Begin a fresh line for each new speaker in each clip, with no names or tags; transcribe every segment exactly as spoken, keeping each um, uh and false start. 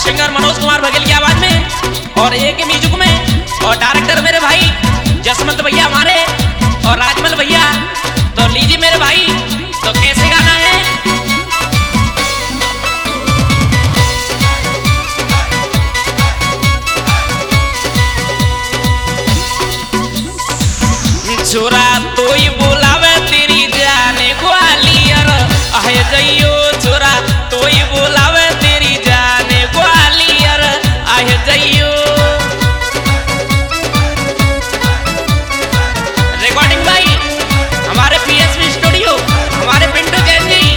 Singer Manoj Kumar Baghel की आवाज में और एक म्यूजिक में और डायरेक्टर मेरे भाई जसवंत भैया हमारे और राजमल भैया। तो लीजिए मेरे भाई, तो कैसे गाना है? छोरा तो ही बोलावे तेरी जाने ग्वालियर आए जइयो, छोरा तो ही बोलावे तेरी जाने ग्वालियर आए जइयो। रिकॉर्डिंग भाई हमारे पीएसपी स्टूडियो, हमारे पिंटू जैन जी।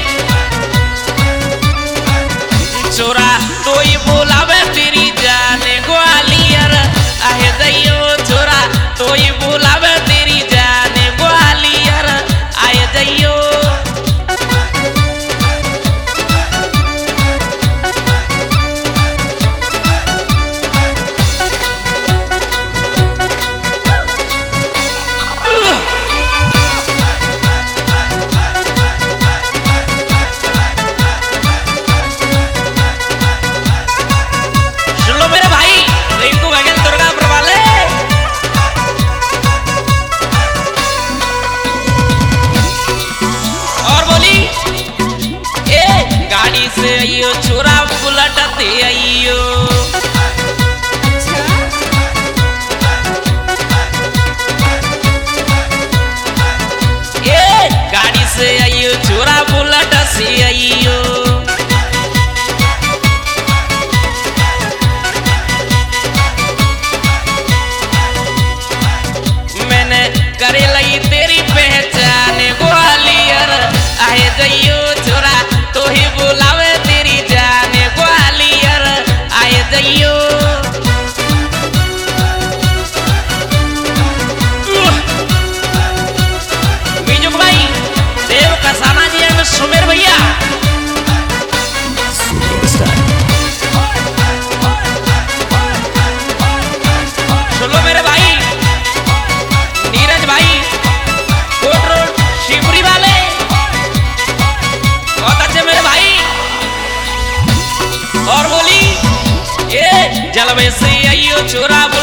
छोरा तो ही बोलावे तेरी जाने ग्वालियर आए जइयो, छोरा तो ही बोलावे तेरी जाने ग्वालियर आए जइयो। सुन लो मेरे भाई, रिंकू बघेल दुर्गापुर वाले। और बोली ए गाड़ी से आइयो, छोरा बुलेट ते आइयो। ए गाड़ी से आइयो, छोरा बुलेट से आइयो। मैंने करे लई तेरी पहचान ग्वालियर आए जइयो, छोरा तो ही बुलावे तेरी जाने ग्वालियर आए जइयो। म्यूजिक भाई देव कसाना जी एवं सुमेर भैया। सुनो मेरे भाई, नीरज भाई कोट रोड शिवपुरी वाले, बहुत अच्छे मेरे भाई। और बोली ए जलवे से आइयो, छोरा